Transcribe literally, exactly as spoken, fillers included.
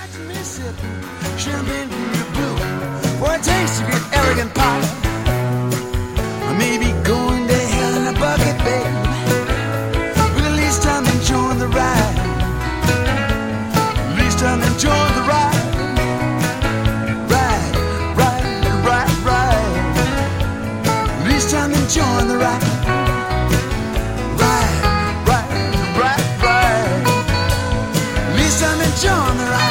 Imagine me sipping champagne from your blue for a taste of your arrogant power. Or maybe going to hell in a bucket, babe. But at least I'm enjoying the ride. At least I'm enjoying the ride. Ride, ride, ride, ride. At least I'm enjoying the ride. Ride, ride, ride, ride. At least I'm enjoying the ride.